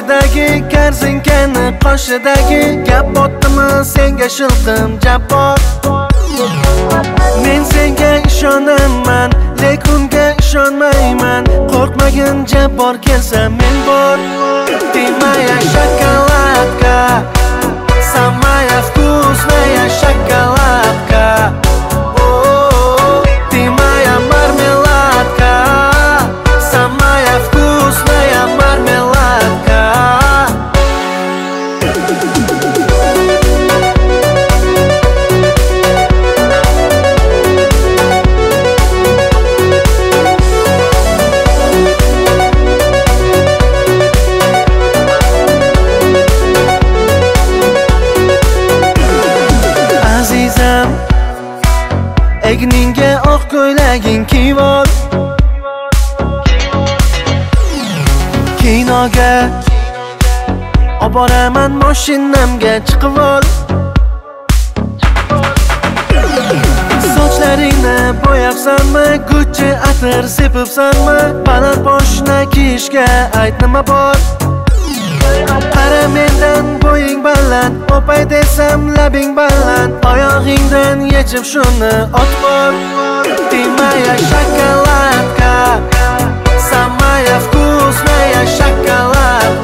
boshidagi korzinkani qoshidagi gap botdimi senga shilqim jabbor. Men senga ishonaman, lek unga ishonmayman. Qo'rqmagin jabbor kelsa men bor. Ты моя шоколадка, самая вкусная шоколадка. Ты моя мармеладка, самая вкусная мармеладка. Azizam, egningga oq ko'ylaging kiyib ol. Kinoga oboraman, mashinamga chiqib ol. Sochlaringni bo'yabsanmi, Gucci atir sepibsanmi? Baland poshna kiyishga ayt nima bor? Qara mendan bo'ying baland, o'pay desam labing baland. Oyog'ingdan yechib shuni ot bor. Ты моя шоколадка, самая вкусная шоколадка.